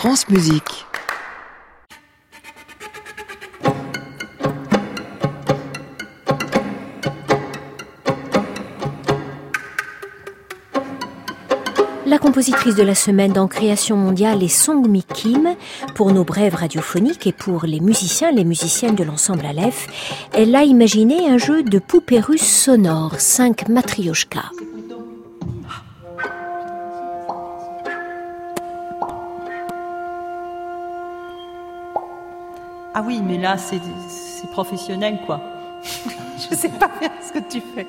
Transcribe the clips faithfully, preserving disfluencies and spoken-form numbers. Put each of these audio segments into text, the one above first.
France Musique. La compositrice de la semaine dans Création mondiale est Song Mi Kim. Pour nos brèves radiophoniques et pour les musiciens et les musiciennes de l'ensemble Aleph, elle a imaginé un jeu de poupées russes sonores, cinq matrioshkas. Ah oui, mais là, c'est, c'est professionnel, quoi. Je sais pas faire ce que tu fais.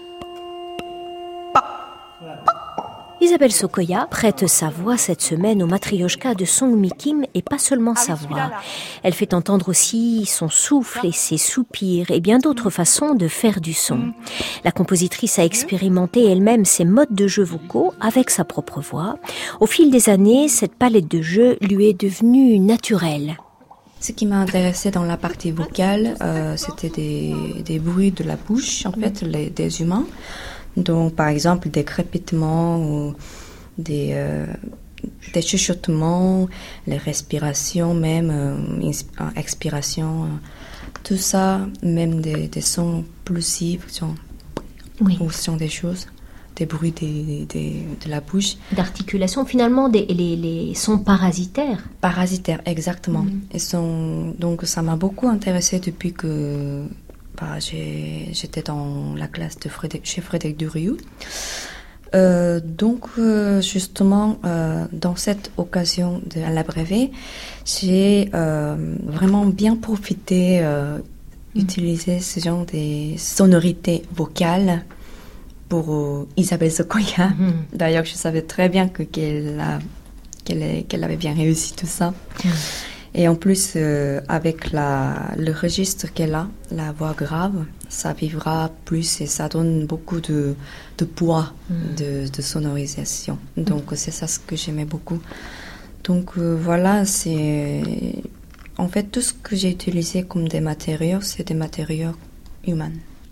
Isabelle Sokoya prête sa voix cette semaine au matrioshka de Song Mi Kim et pas seulement ah sa oui, voix. Elle fait entendre aussi son souffle et ses soupirs et bien d'autres façons de faire du son. La compositrice a expérimenté elle-même ses modes de jeu vocaux avec sa propre voix. Au fil des années, cette palette de jeux lui est devenue naturelle. Ce qui m'a intéressé dans la partie vocale, euh, c'était des, des bruits de la bouche, en fait, les, des humains. Donc, par exemple, des crépitements ou des, euh, des chuchotements, les respirations même, euh, expiration, euh, tout ça, même des, des sons plosifs, oui. Ou sont des choses, des bruits des, des, de la bouche. D'articulation, finalement, des, les, les sons parasitaires. Parasitaires, exactement. Mm. Et sont, donc, ça m'a beaucoup intéressée depuis que... Bah, j'ai, j'étais dans la classe de Frédéric, chez Frédéric Durieux. Euh, donc, euh, justement, euh, dans cette occasion de la brevet, j'ai euh, vraiment bien profité, euh, mmh. utiliser ce genre de sonorités vocales pour euh, Isabelle Sokoya. Mmh. D'ailleurs, je savais très bien que, qu'elle, a, qu'elle, qu'elle avait bien réussi tout ça. Mmh. Et en plus, euh, avec la, le registre qu'elle a, la voix grave, ça vivra plus et ça donne beaucoup de, de poids mmh. de, de sonorisation. Donc, mmh. c'est ça ce que j'aimais beaucoup. Donc, euh, voilà, c'est... En fait, tout ce que j'ai utilisé comme des matériaux, c'est des matériaux humains.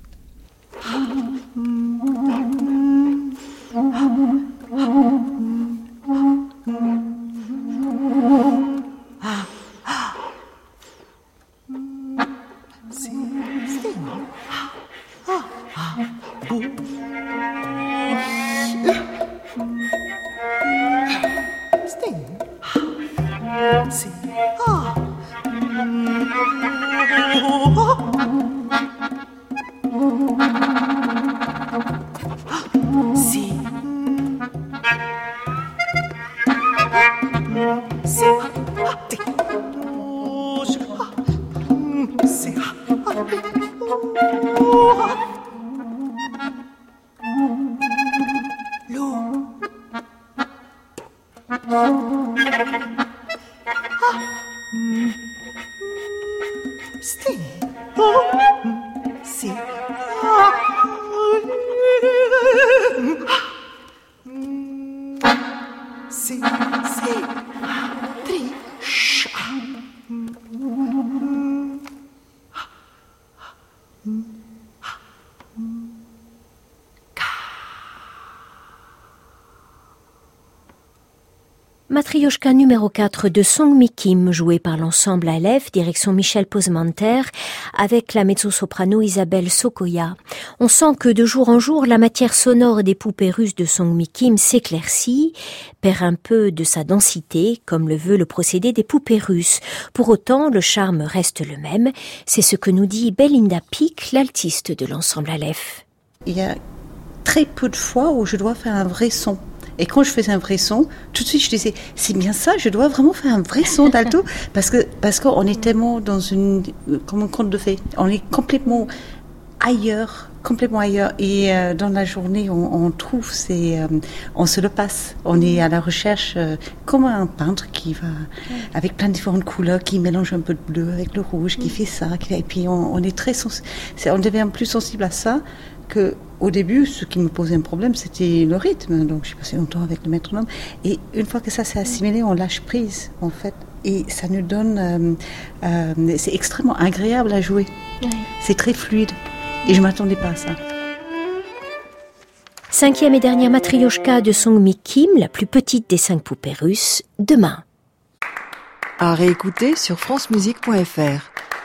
Matrioshka numéro quatre de Song Mi Kim, joué par l'ensemble Aleph, direction Michel Posemanter, avec la mezzo-soprano Isabelle Sokoya. On sent que de jour en jour, la matière sonore des poupées russes de Song Mi Kim s'éclaircit, perd un peu de sa densité, comme le veut le procédé des poupées russes. Pour autant, le charme reste le même. C'est ce que nous dit Belinda Pick, l'altiste de l'ensemble Aleph. Il y a très peu de fois où je dois faire un vrai son. Et quand je faisais un vrai son, tout de suite je disais, c'est bien ça, je dois vraiment faire un vrai son d'alto, parce que parce qu'on est tellement dans une, comme un conte de fées, on est complètement ailleurs, complètement ailleurs. Et euh, dans la journée, on, on trouve, c'est, euh, on se le passe. On est à la recherche, euh, comme un peintre qui va avec plein de différentes couleurs, qui mélange un peu de bleu avec le rouge, qui fait ça, qui, et puis on, on est très, sens- c'est, on devient plus sensible à ça que. Au début, ce qui me posait un problème, c'était le rythme. Donc, j'ai passé longtemps avec le métronome. Et une fois que ça s'est assimilé, on lâche prise, en fait. Et ça nous donne... Euh, euh, c'est extrêmement agréable à jouer. Oui. C'est très fluide. Et je ne m'attendais pas à ça. Cinquième et dernière matrioshka de Song Mi Kim, la plus petite des cinq poupées russes, demain. À réécouter sur francemusique point f r.